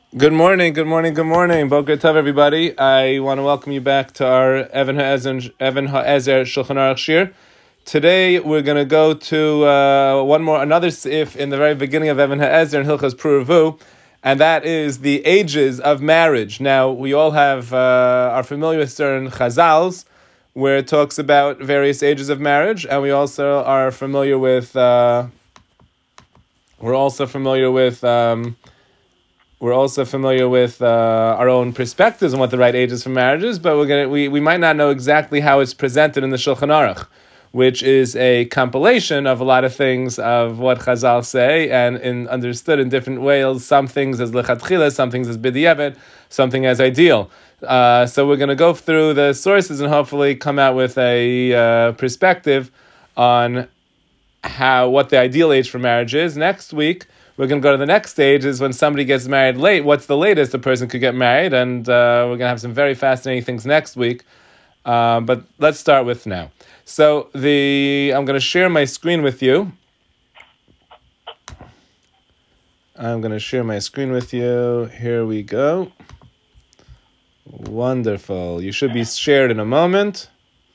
Good morning, good morning, good morning. Boker Tov, everybody. I want to welcome you back to our Evan Ha'ezer Shulchan Aruch Shir. Today we're going to go to another sif in the very beginning of Evan Ha'ezer and Hilchos Pruruvu, and that is the ages of marriage. Now, we all are familiar with certain chazals where it talks about various ages of marriage, and we also are familiar with our own perspectives on what the right age is for marriages, but we might not know exactly how it's presented in the Shulchan Aruch, which is a compilation of a lot of things of what Chazal say and understood in different ways. Some things as lechatchila, some things as b'diavad, something as ideal. So we're going to go through the sources and hopefully come out with a perspective on what the ideal age for marriage is. Next week, we're going to go to the next stage, is when somebody gets married late. What's the latest a person could get married? And we're going to have some very fascinating things next week. But let's start with now. So I'm going to share my screen with you. Here we go. Wonderful. You should be shared in a moment.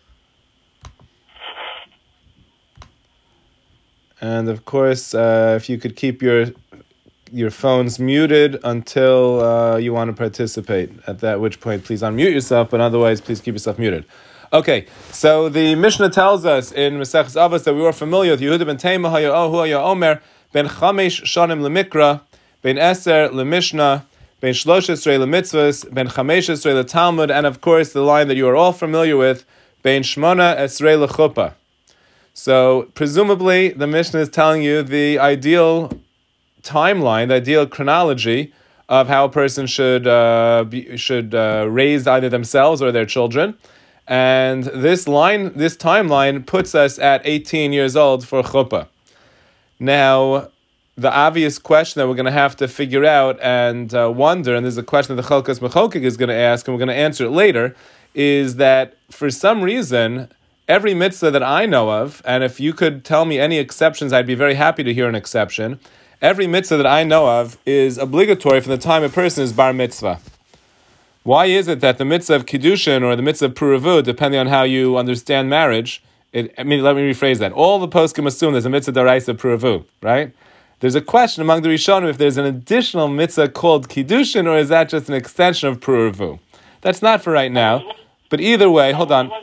And of course, if you could keep your phones muted until you want to participate, at that which point please unmute yourself, but otherwise please keep yourself muted. Okay, so the Mishnah tells us in Maseches Avos that we were familiar with Yehuda ben Tema haya omer ben chamesh shanim lemikra ben eser lemishnah ben shlosh esrei lemitzvos ben chamesh esrei letalmud, and of course the line that you are all familiar with, ben shmona esrei lechuppah. So presumably the Mishnah is telling you the ideal timeline, the ideal chronology of how a person should raise either themselves or their children. And this timeline puts us at 18 years old for chuppah. Now, the obvious question that we're going to have to figure out and wonder, and there's a question that the Chalkas Mechokek is going to ask, and we're going to answer it later, is that for some reason, every mitzvah that I know of, and if you could tell me any exceptions, I'd be very happy to hear an exception. Every mitzvah that I know of is obligatory from the time a person is bar mitzvah. Why is it that the mitzvah of kiddushin or the mitzvah of pruruvu, depending on how you understand marriage, let me rephrase that. All the poskim assume there's a mitzvah daraisa pruruvu, right? There's a question among the Rishonim if there's an additional mitzvah called kiddushin, or is that just an extension of pruruvu? That's not for right now. But either way, hold on.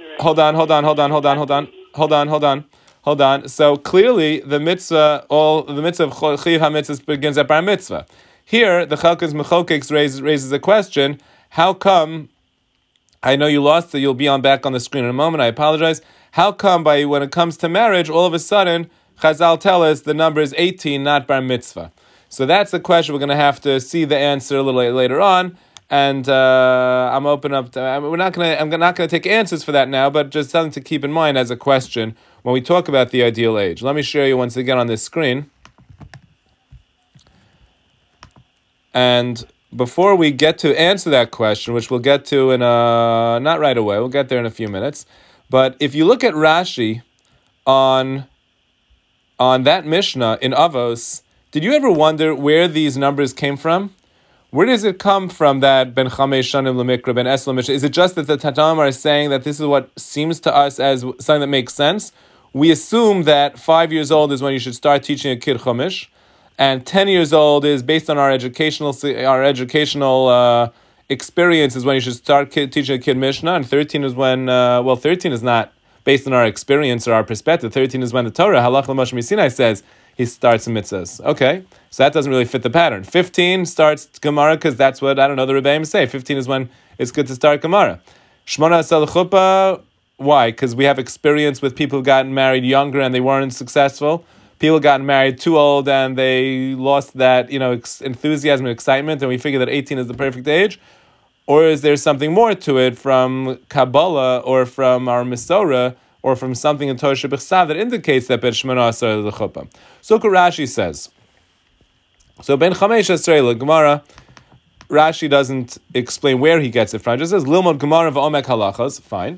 So clearly, the mitzvah of Chiyuv HaMitzvah begins at Bar Mitzvah. Here, the Chalkas Mechokek raises a question: how come? I know you lost it. You'll be back on the screen in a moment. I apologize. How come when it comes to marriage, all of a sudden Chazal tell us the number is 18, not Bar Mitzvah? So that's the question. We're going to have to see the answer a little later on. And I'm open up to. I'm not going to take answers for that now, but just something to keep in mind as a question when we talk about the ideal age. Let me share you once again on this screen. And before we get to answer that question, which we'll get to not right away, we'll get there in a few minutes. But if you look at Rashi on that Mishnah in Avos, did you ever wonder where these numbers came from? Where does it come from that ben chamesh shanim lemikra ben es lemishna? Is it just that the Tanaim are saying that this is what seems to us as something that makes sense? We assume that 5 years old is when you should start teaching a kid chumash, and 10 years old is based on our educational experience is when you should start teaching a kid mishnah, and 13 is when 13 is not based on our experience or our perspective. 13 is when the Torah halach l'moshe misinai says he starts mitzvahs. Okay, so that doesn't really fit the pattern. 15 starts Gemara because that's what, the Rebbeim say. 15 is when it's good to start Gemara. Shmona asal chuppah, why? Because we have experience with people who gotten married younger and they weren't successful. People gotten married too old and they lost that enthusiasm and excitement, and we figure that 18 is the perfect age. Or is there something more to it from Kabbalah or from our Masorah, or from something in Torah Shebechsav that indicates that Ben Shmona Asar L'Chuppah? So Rashi says. So Ben Chamesh Asar Gemara, Rashi doesn't explain where he gets it from. He just says Lilmod Gemara v'Omek Halachas. Fine.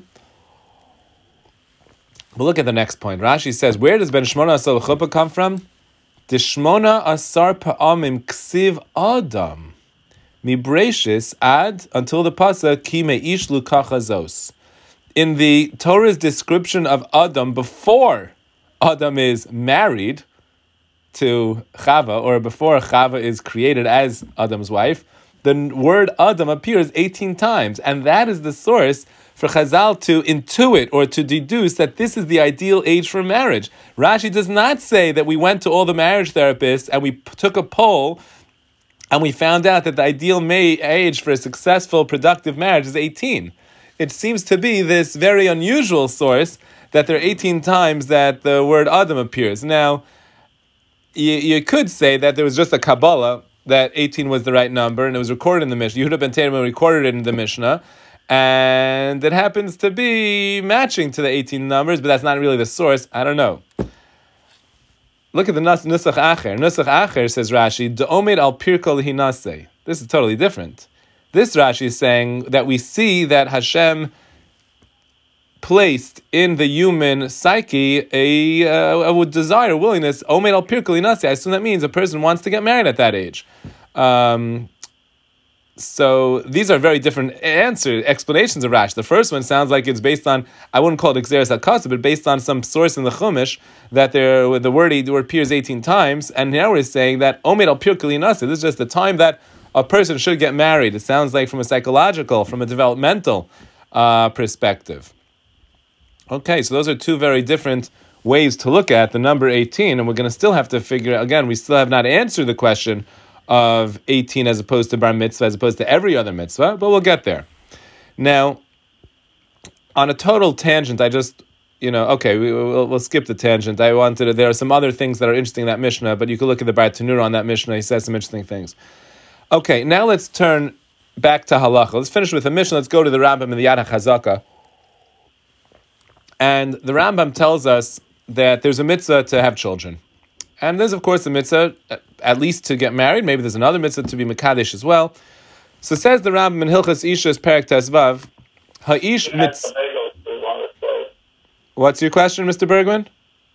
But look at the next point. Rashi says, where does Ben Shmona Asar L'Chuppah come from? Dishmona Asar Pa'amim Ksiv Adam. mibreshis ad until the pasuk ki meishlu kachazos. In the Torah's description of Adam before Adam is married to Chava, or before Chava is created as Adam's wife, the word Adam appears 18 times, and that is the source for Chazal to intuit or to deduce that this is the ideal age for marriage. Rashi does not say that we went to all the marriage therapists and we took a poll and we found out that the ideal age for a successful, productive marriage is 18. It seems to be this very unusual source that there are 18 times that the word Adam appears. Now, you could say that there was just a Kabbalah that 18 was the right number, and it was recorded in the Mishnah. Yehuda ben Teirma recorded it in the Mishnah, and it happens to be matching to the 18 numbers, but that's not really the source. I don't know. Look at the Nusach Acher. Nusach Acher, says Rashi, D'omed al pirko lehinase. This is totally different. This Rashi is saying that we see that Hashem placed in the human psyche a desire, a willingness. Omed al pirko lehinase. I assume that means a person wants to get married at that age. So these are very different explanations of Rashi. The first one sounds like it's based on, I wouldn't call it Xeris HaKasa, but based on some source in the Chumash that the word appears 18 times, and now we're saying that Omed al Pirko lehinase, this is just the time that a person should get married. It sounds like from a psychological, from a developmental perspective. Okay, so those are two very different ways to look at the number 18, and we're going to still have to figure, again, we still have not answered the question of 18 as opposed to bar mitzvah, as opposed to every other mitzvah, but we'll get there. Now, on a total tangent, I just, we'll skip the tangent. There are some other things that are interesting in that Mishnah, but you can look at the Bartanura on that Mishnah. He says some interesting things. Okay, now let's turn back to halacha. Let's finish with the Mishnah. Let's go to the Rambam in the Yad HaChazaka. And the Rambam tells us that there's a mitzvah to have children. And there's, of course, a mitzvah, at least to get married. Maybe there's another mitzvah to be Mekadesh as well. So says the Rambam in Hilchas Ishas Perek Tezvav, Ha'ish mitzvah. What's your question, Mr. Bergman?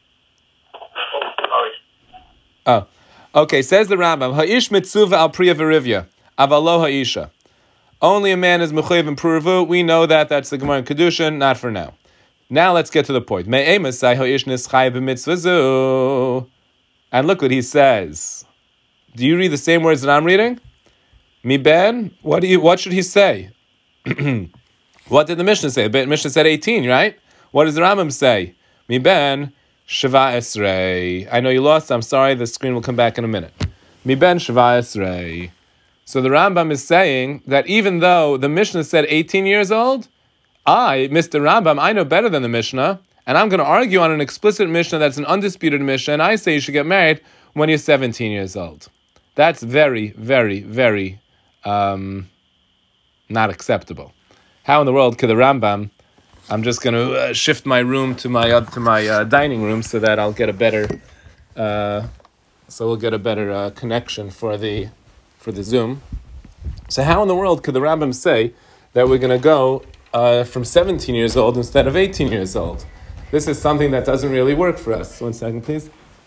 Oh, okay. Says the Rambam, Ha'ish mitzuva al priya v'rivya, avalo ha'isha. Only a man is mechuyev in pruvu. We know that. That's the Gemara in Kedushin. Not for now. Now let's get to the point. Me'emasai ha'ish nischay b'mitzvazu. And look what he says. Do you read the same words that I'm reading? Mi ben, what should he say? What did the Mishnah say? The Mishnah said 18, right? What does the Rambam say? Mi ben, Sheva Esrei. I know you lost, I'm sorry, the screen will come back in a minute. Mi ben, Sheva Esrei. So the Rambam is saying that even though the Mishnah said 18 years old, Mr. Rambam, I know better than the Mishnah, and I'm going to argue on an explicit Mishnah that's an undisputed Mishnah, and I say you should get married when you're 17 years old. That's very, very, very not acceptable. How in the world could the Rambam... I'm just going to shift my room to my dining room so that I'll get a better... we'll get a better connection for the Zoom. So how in the world could the Rambam say that we're going to go from 17 years old instead of 18 years old? This is something that doesn't really work for us. 1 second, please.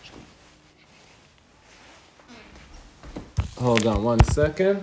Hold on 1 second.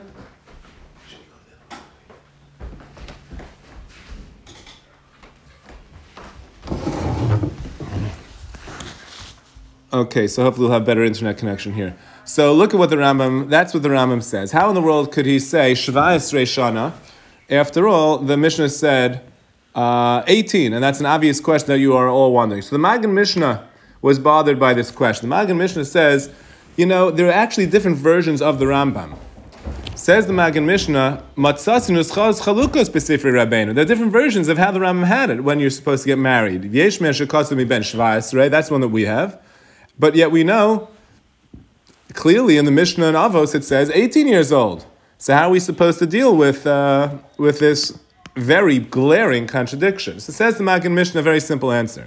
Okay, so hopefully we'll have better internet connection here. So look at what that's what the Rambam says. How in the world could he say, Sheva Esrei Shana? After all, the Mishnah said 18, and that's an obvious question that you are all wondering. So the Magen Mishnah was bothered by this question. The Magen Mishnah says, there are actually different versions of the Rambam. Says the Magen Mishnah, there are different versions of how the Rambam had it when you're supposed to get married. That's one that we have. But yet we know, clearly in the Mishnah and Avos it says 18 years old. So how are we supposed to deal with this very glaring contradiction? So says the Magen Mishnah, a very simple answer.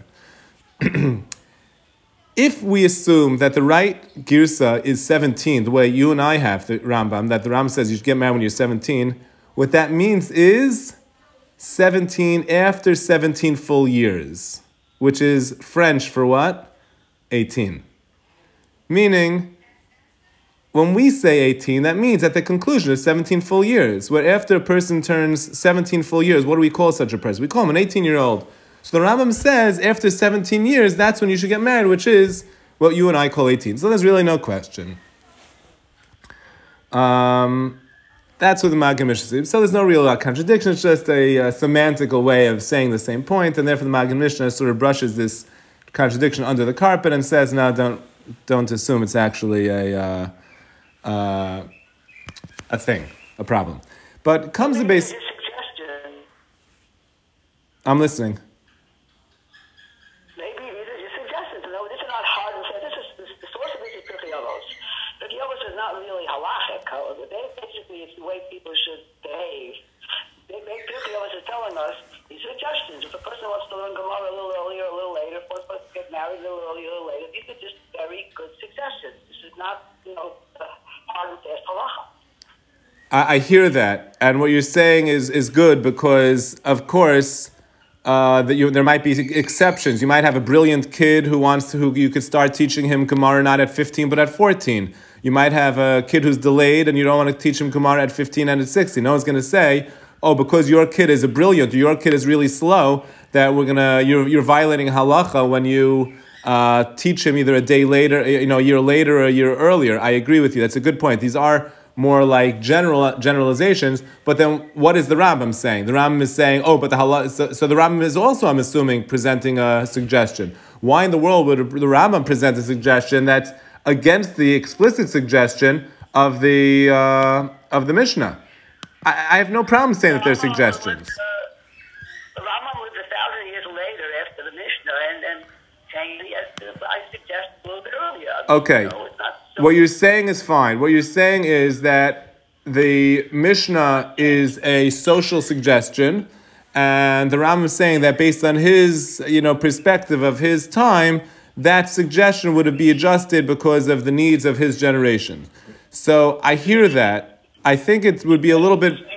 If we assume that the right girsa is 17, the way you and I have the Rambam, that the Rambam says you should get married when you're 17, what that means is 17 after 17 full years, which is French for what? 18. Meaning, when we say 18, that means at the conclusion of 17 full years, where after a person turns 17 full years, what do we call such a person? We call him an 18-year-old. So the Rambam says after 17 years, that's when you should get married, which is what you and I call 18. So there's really no question. That's what the Maggid Mishnah says. So there's no real contradiction. It's just a semantical way of saying the same point, and therefore the Maggid Mishnah sort of brushes this contradiction under the carpet and says, no, don't assume it's actually a thing, a problem. But comes the base. I'm listening. Maybe your suggestion. No, this is not hard and fast. The source of this is Pirkei Avos. Pirkei Avos is not really halachic. Basically, it's the way people should behave. Pirkei Avos is telling us these suggestions. If a person wants to learn Gemara a little earlier, a little later, if a person wants to get married a little earlier, a little later, these are just very good suggestions. This is not, hard and fast halacha. I hear that, and what you're saying is good because, of course, there might be exceptions. You might have a brilliant kid who you could start teaching him Gemara not at 15 but at 14. You might have a kid who's delayed and you don't want to teach him Gemara at 15 and at 16. No one's going to say, oh, because your kid is brilliant, or your kid is really slow, that you're violating halacha when you teach him either a day later, a year later or a year earlier. I agree with you. That's a good point. These are more like generalizations, but then what is the Rambam saying? The Rambam is saying, but the halakha. So the Rambam is also, I'm assuming, presenting a suggestion. Why in the world would the Rambam present a suggestion that's against the explicit suggestion of the Mishnah? I have no problem saying that there's suggestions. The Rambam lived 1,000 years later after the Mishnah, and saying yes, I suggest a little bit earlier. Okay. What you're saying is fine. What you're saying is that the Mishnah is a social suggestion, and the Rambam is saying that based on his, perspective of his time, that suggestion would be adjusted because of the needs of his generation. So I hear that. I think it would be a little bit.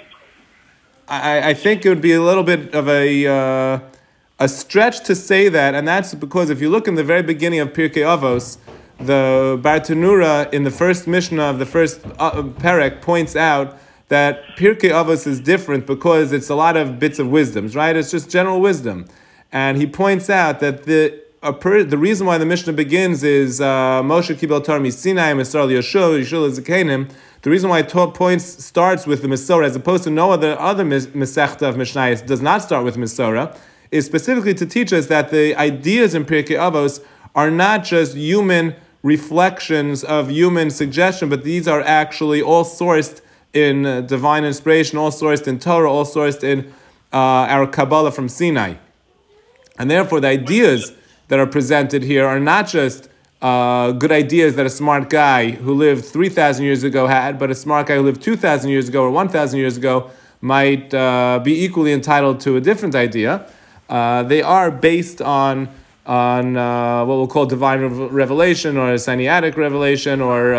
I think it would be a little bit of a stretch to say that, and that's because if you look in the very beginning of Pirkei Avos, the Bartanura in the first Mishnah of the first Perek points out that Pirkei Avos is different because it's a lot of bits of wisdoms, right? It's just general wisdom. And he points out that the reason why the Mishnah begins is Moshe Kibel Torah Sinai, Mesar Yeshua, Yeshua Zekenim. The reason why it starts with the Mesorah as opposed to no other Masechta of Mishnayos does not start with Mesorah is specifically to teach us that the ideas in Pirkei Avos are not just human reflections of human suggestion, but these are actually all sourced in divine inspiration, all sourced in Torah, all sourced in our Kabbalah from Sinai. And therefore, the ideas that are presented here are not just good ideas that a smart guy who lived 3,000 years ago had, but a smart guy who lived 2,000 years ago or 1,000 years ago might be equally entitled to a different idea. They are based on what we'll call divine revelation or a Sinaitic revelation or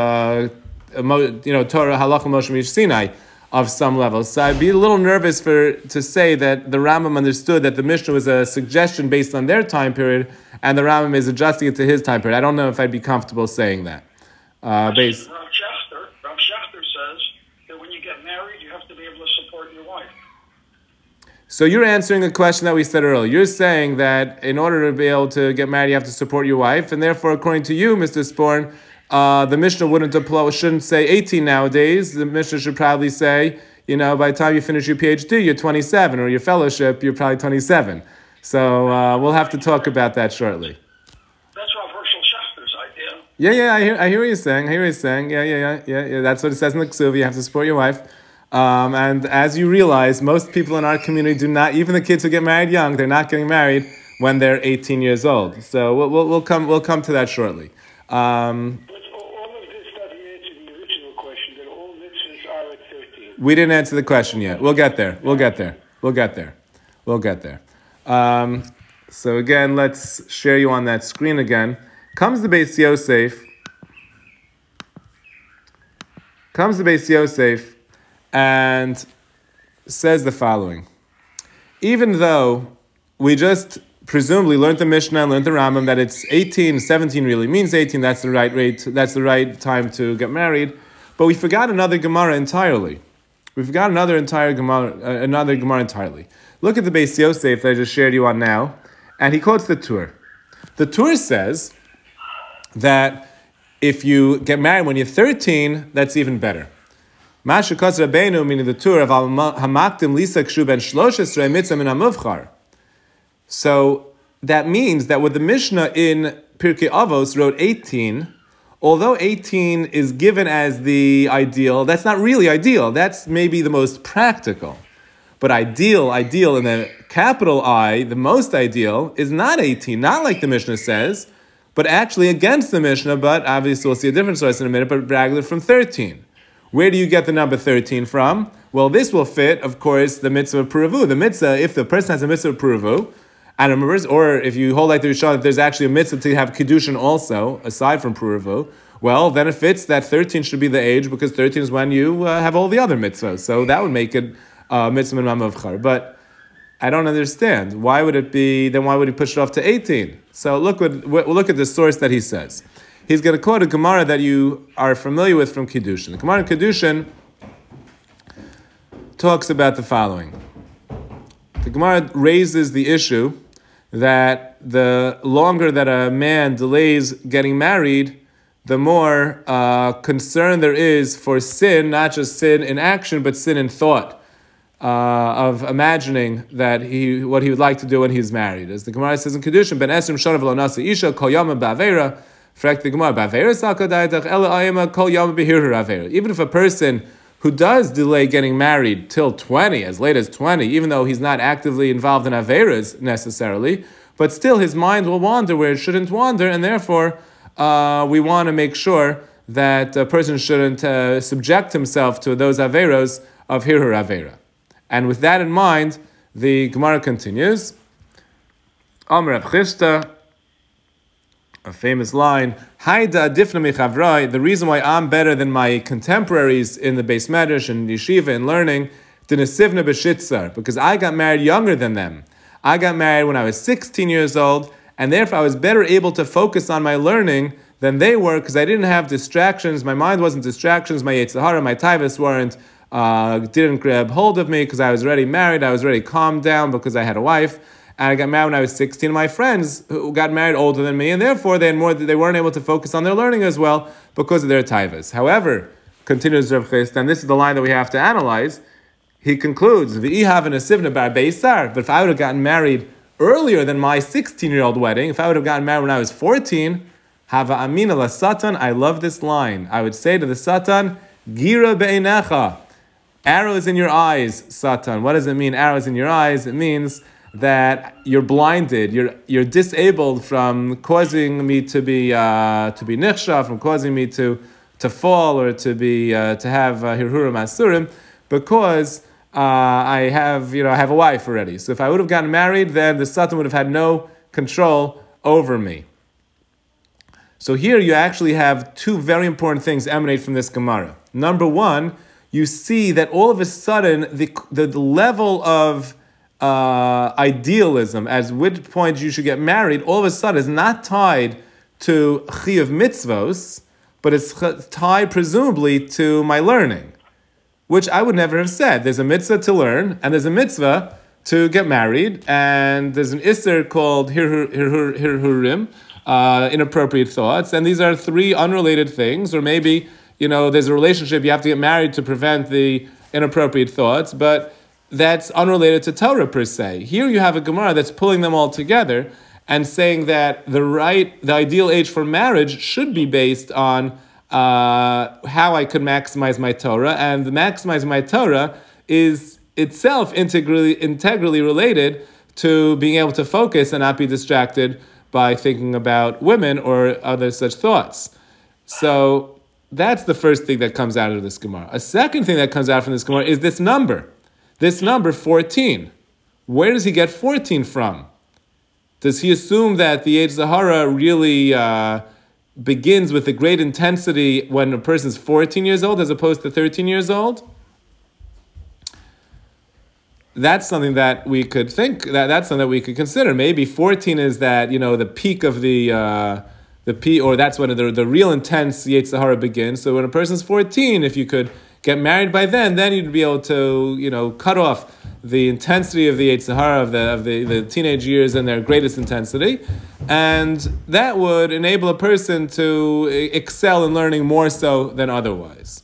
Torah Halacha Moshe Mish Sinai of some level. So I'd be a little nervous to say that the Rambam understood that the Mishnah was a suggestion based on their time period and the Rambam is adjusting it to his time period. I don't know if I'd be comfortable saying that. Rav Schechter says that when you get married, you have to be able to support your wife. So you're answering a question that we said earlier. You're saying that in order to be able to get married, you have to support your wife, and therefore, according to you, Mr. Sporn, the Mishnah shouldn't say 18 nowadays. The Mishnah should probably say, by the time you finish your PhD, you're 27, or your fellowship, you're probably 27. So we'll have to talk about that shortly. That's Rav Hershel Schechter's idea. Yeah, I hear what you're saying. Yeah. That's what it says in the Ksuv. You have to support your wife. And as you realize, most people in our community do not, even the kids who get married young, they're not getting married when they're 18 years old. So we'll come to that shortly. All of this doesn't answer the original question that all mitzvahs are at 13. We didn't answer the question yet. We'll get there. So again, let's share you on that screen again. Comes the Beis Yosef and says the following. Even though we just presumably learned the Mishnah and learned the Rambam that it's 18, 17 really means 18, that's the right rate, that's the right time to get married. But we forgot another Gemara entirely. We forgot another Gemara entirely. Look at the Beis Yosef that I just shared you on now, and he quotes the Tur. The Tur says that if you get married when you're 13, that's even better. Masha Kos Rabbeinu, meaning the Tur of Hamaktim Lisa Kshu Ben 13 Mitzvah Min HaMuvchar. So that means that what the Mishnah in Pirkei Avos wrote 18, although 18 is given as the ideal, that's not really ideal. That's maybe the most practical. But ideal in the capital I, the most ideal, is not 18, not like the Mishnah says, but actually against the Mishnah, but obviously we'll see a different source in a minute, but regular from 13. Where do you get the number 13 from? Well, this will fit, of course, the mitzvah of Puravu. The mitzvah, if the person has a mitzvah of Puravu, and remembers, or if you hold like the Rishon, that there's actually a mitzvah to have Kiddushin also, aside from Puravu, well, then it fits that 13 should be the age, because 13 is when you have all the other mitzvahs. So that would make it mitzvah min mavchar. But I don't understand. Why would it be, then why would he push it off to 18? So look at the source that he says. He's going to quote a Gemara that you are familiar with from Kiddushin. The Gemara in Kiddushin talks about the following. The Gemara raises the issue that the longer that a man delays getting married, the more concern there is for sin, not just sin in action, but sin in thought, of imagining that what he would like to do when he's married. As the Gemara says in Kiddushin, Ben Esrim Shana V'lo Nasa Isha Kol Yama Ba'Aveira, Frek the Gemara, Ba'Aveira Saka Da'itach Ela Ayama Kol Yama B'Hirhur Aveira. Even if a person who does delay getting married till 20, as late as 20, even though he's not actively involved in Aveiras necessarily, but still his mind will wander where it shouldn't wander, and therefore we want to make sure that a person shouldn't subject himself to those Aveiros of Hirhur Aveira. And with that in mind, the Gemara continues. Amar Rav Chisda, a famous line, Haida Difna Michavrai, the reason why I'm better than my contemporaries in the Beis Medrash and Yeshiva and learning, Dinesivna B'Shitzar, because I got married younger than them. I got married when I was 16 years old, and therefore I was better able to focus on my learning than they were, because I didn't have distractions, my mind wasn't distractions, my Yetzer Hara, my Taivas didn't grab hold of me because I was already married, I was already calmed down because I had a wife, and I got married when I was 16. My friends who got married older than me, and therefore they weren't able to focus on their learning as well because of their taivas. However, continues Rav Chisda, and this is the line that we have to analyze, he concludes, V'ihav and asivna bar beisar, but if I would have gotten married earlier than my 16-year-old wedding, if I would have gotten married when I was 14, Hava amina la satan, I love this line. I would say to the satan, Gira be'einecha, arrows in your eyes, Satan. What does it mean, arrows in your eyes? It means that you're blinded, you're disabled from causing me to be nichsha, from causing me to fall or to have hirhurim asurim, because I have a wife already. So if I would have gotten married, then the Satan would have had no control over me. So here you actually have two very important things emanate from this Gemara. Number one, you see that all of a sudden the level of idealism, as which point you should get married, all of a sudden is not tied to chiyuv mitzvos, but it's tied presumably to my learning, which I would never have said. There's a mitzvah to learn, and there's a mitzvah to get married, and there's an isser called hirhurim, inappropriate thoughts, and these are three unrelated things, or maybe there's a relationship, you have to get married to prevent the inappropriate thoughts, but that's unrelated to Torah per se. Here you have a Gemara that's pulling them all together and saying that the ideal age for marriage should be based on how I could maximize my Torah, and the maximizing my Torah is itself integrally related to being able to focus and not be distracted by thinking about women or other such thoughts. So that's the first thing that comes out of this Gemara. A second thing that comes out from this Gemara is this number 14. Where does he get 14 from? Does he assume that the Yetzer Hara really begins with a great intensity when a person's 14 years old as opposed to 13 years old? That's something that we could think, that's something that we could consider. Maybe 14 is that, the peak of the or that's when the real intense Yetzer Hara begins. So when a person's 14, if you could get married by then you'd be able to, cut off the intensity of the Yetzer Hara of the teenage years and their greatest intensity, and that would enable a person to excel in learning more so than otherwise.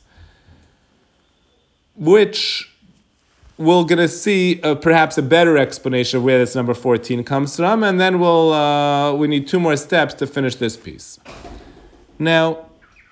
Which we're going to see perhaps a better explanation of where this number 14 comes from, and then we need 2 more steps to finish this piece. Now,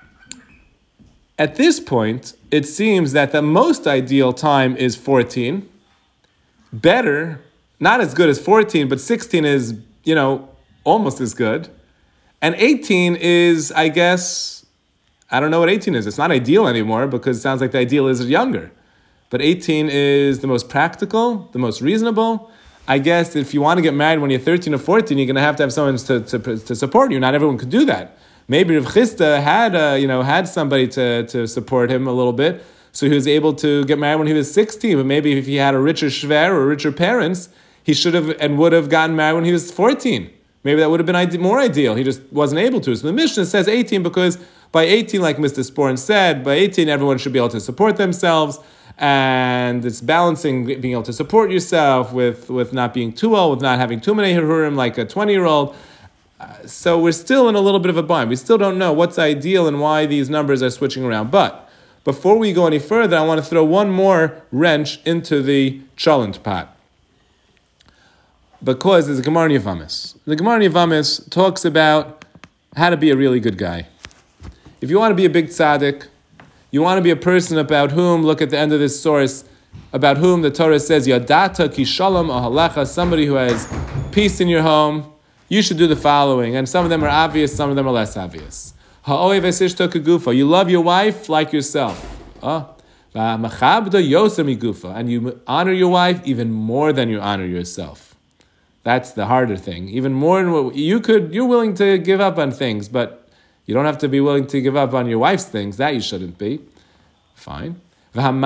at this point, it seems that the most ideal time is 14. Better, not as good as 14, but 16 is, almost as good. And 18 is, I guess, I don't know what 18 is. It's not ideal anymore because it sounds like the ideal is younger. But 18 is the most practical, the most reasonable. I guess if you want to get married when you're 13 or 14, you're going to have someone to support you. Not everyone could do that. Maybe Rav Chisda had somebody to support him a little bit, so he was able to get married when he was 16. But maybe if he had a richer shver or richer parents, he should have and would have gotten married when he was 14. Maybe that would have been more ideal. He just wasn't able to. So the Mishnah says 18 because by 18, like Mr. Sporn said, by 18 everyone should be able to support themselves. And it's balancing being able to support yourself with not being too old, with not having too many hirurim like a 20-year-old. So we're still in a little bit of a bind. We still don't know what's ideal and why these numbers are switching around. But before we go any further, I want to throw one more wrench into the cholent pot. Because there's a Gemara in Yavamis. The Gemara in Yavamis talks about how to be a really good guy. If you want to be a big tzaddik, you want to be a person about whom, look at the end of this source, about whom the Torah says, Yadata ki shalom ahalecha, somebody who has peace in your home, you should do the following. And some of them are obvious, some of them are less obvious. Ha'oev esishto kegufa, you love your wife like yourself. V'machabda yoser migufa, and you honor your wife even more than you honor yourself. That's the harder thing. Even more than what you're willing to give up on things, but you don't have to be willing to give up on your wife's things. That you shouldn't be. Fine. Of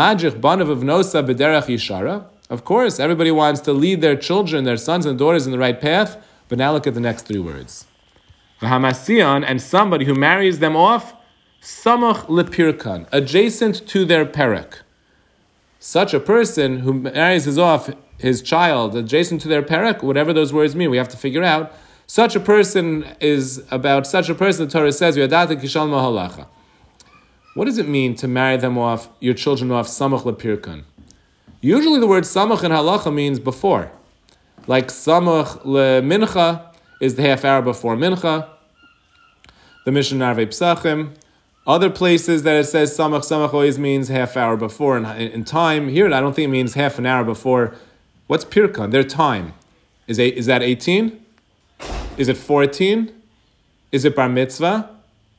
course, everybody wants to lead their children, their sons and daughters in the right path, but now look at the next 3 words. And somebody who marries them off, samach lepirkan, adjacent to their perek. Such a person who marries his child adjacent to their perek, whatever those words mean, we have to figure out. The Torah says, what does it mean to marry them off, your children off, samach lepirkan? Usually the word samach in halacha means before. Like samach lemincha is the half hour before mincha. The Mishnah Narvei Psachim. Other places that it says samach always means half hour before in time. Here I don't think it means half an hour before. What's pirkan? Their time. Is that 18? Is it 14? Is it bar mitzvah?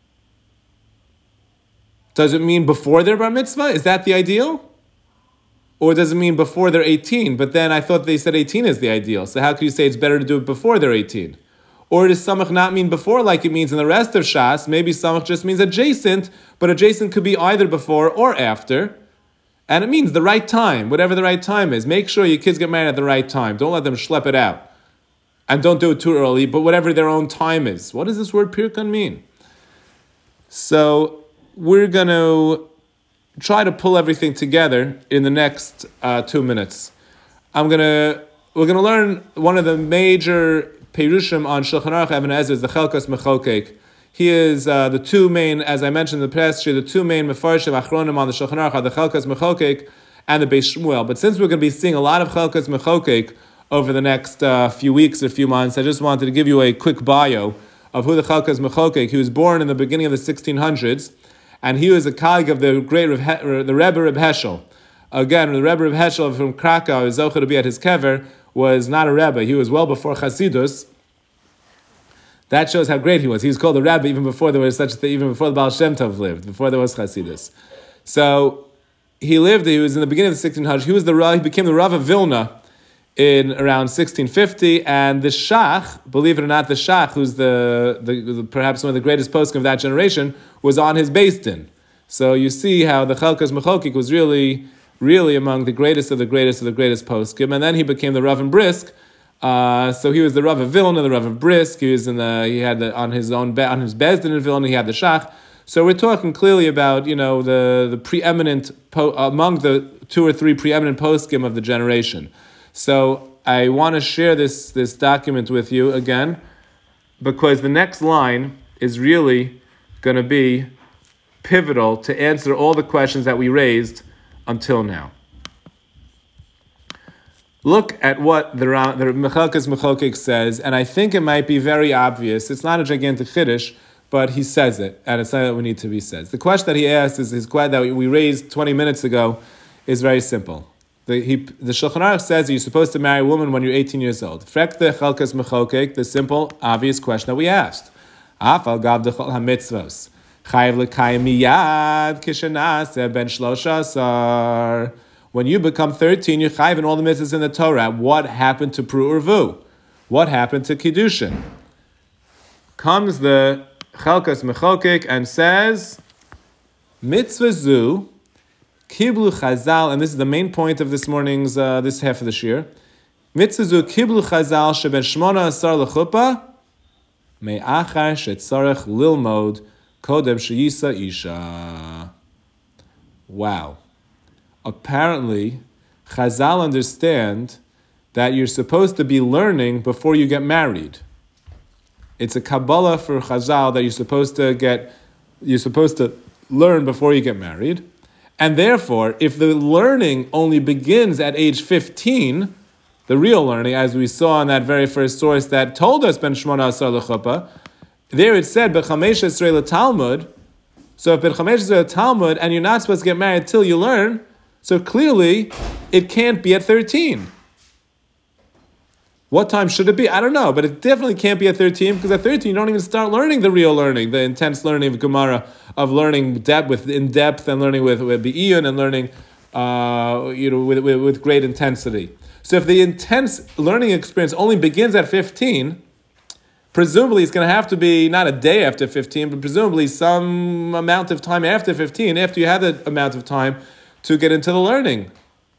Does it mean before their bar mitzvah? Is that the ideal? Or does it mean before they're 18? But then I thought they said 18 is the ideal. So how could you say it's better to do it before they're 18? Or does samach not mean before like it means in the rest of Shas? Maybe samach just means adjacent, but adjacent could be either before or after. And it means the right time, whatever the right time is. Make sure your kids get married at the right time. Don't let them schlep it out. And don't do it too early, but whatever their own time is. What does this word pirkan mean? So we're going to try to pull everything together in the next 2 minutes. We're going to learn one of the major perushim on Shulchan Aruch Even HaEzer is the Chelkas Mechokek. He is the 2 main, as I mentioned in the past year, the 2 main mefarshim achronim on the Shulchan Aruch are the Chelkas Mechokek and the Beis Shmuel. But since we're going to be seeing a lot of Chelkas Mechokek over the next few weeks or few months, I just wanted to give you a quick bio of who the Chelkas Mechokek. He was born in the beginning of the 1600s, and he was a colleague of the great the Rebbe Reb Heschel. Again, the Rebbe Reb Heschel from Krakow, is zocher to be at his kever, was not a Rebbe. He was well before Chasidus. That shows how great he was. He was called a Rebbe even before there was such a thing, even before the Baal Shem Tov lived, before there was Chasidus. So he was in the beginning of the 1600s. He became the Rav of Vilna in around 1650, and the Shach, believe it or not, the Shach, who's the perhaps one of the greatest poskim of that generation, was on his Beis Din. So you see how the Chelkas Mechokek was really, really among the greatest of the greatest of the greatest poskim, and then he became the Rav in Brisk So he was the Rav of Vilna, the Rav of Brisk. He had on his Bezdin in Vilna, he had the Shach. So we're talking clearly about, the preeminent, among the 2 or 3 preeminent poskim of the generation. So I want to share this document with you again, because the next line is really going to be pivotal to answer all the questions that we raised until now. Look at what the Mechalkes Mechokek says, and I think it might be very obvious. It's not a gigantic chiddush, but he says it, and it's not that we need to be said. The question that he asked is his question that we raised 20 minutes ago is very simple. The Shulchan Aruch says that you're supposed to marry a woman when you're 18 years old. Frekte Chalkes Mechokek, the simple, obvious question that we asked. Afal gav dechol hamitzvos. Chayav l'kayim miyad kishenaseh ben 13. When you become 13, you're chayav in all the mitzvahs in the Torah. What happened to Pru Urvu? What happened to Kiddushin? Comes the Chalkas Mechokek and says, Mitzvah zu, Kiblu Chazal, and this is the main point of this morning's, this half of the shir. Mitzvah zu, Kiblu Chazal, sheben shmona asar l'chuppah, me'achar shetzarech lilmod, kodem sheyisa isha. Wow. Apparently, Chazal understand that you're supposed to be learning before you get married. It's a Kabbalah for Chazal that you're supposed to learn before you get married. And therefore, if the learning only begins at age 15, the real learning, as we saw in that very first source that told us Ben Shmona Asar L'Chuppah, there it said, B'chamesh Esrei Talmud. So if B'chamesh Esrei Talmud, and you're not supposed to get married till you learn, so clearly, it can't be at 13. What time should it be? I don't know, but it definitely can't be at 13, because at 13 you don't even start learning the real learning, the intense learning of Gemara, of learning in depth and learning with Be'iyun and learning with great intensity. So if the intense learning experience only begins at 15, presumably it's going to have to be not a day after 15, but presumably some amount of time after 15, after you have that amount of time to get into the learning.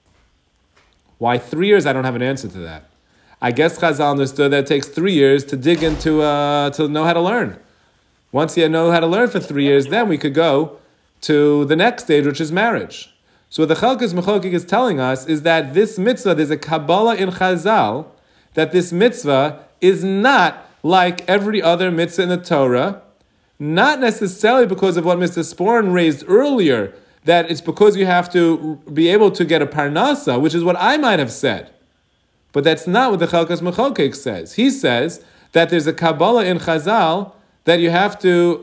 Why 3 years? I don't have an answer to that. I guess Chazal understood that it takes 3 years to dig into, to know how to learn. Once you know how to learn for 3 years, then we could go to the next stage, which is marriage. So what the Chalkas Mechokek is telling us is that this mitzvah, there's a Kabbalah in Chazal, that this mitzvah is not like every other mitzvah in the Torah, not necessarily because of what Mr. Sporn raised earlier, that it's because you have to be able to get a parnasa, which is what I might have said. But that's not what the Chalkas Mechokek says. He says that there's a Kabbalah in Chazal that you have to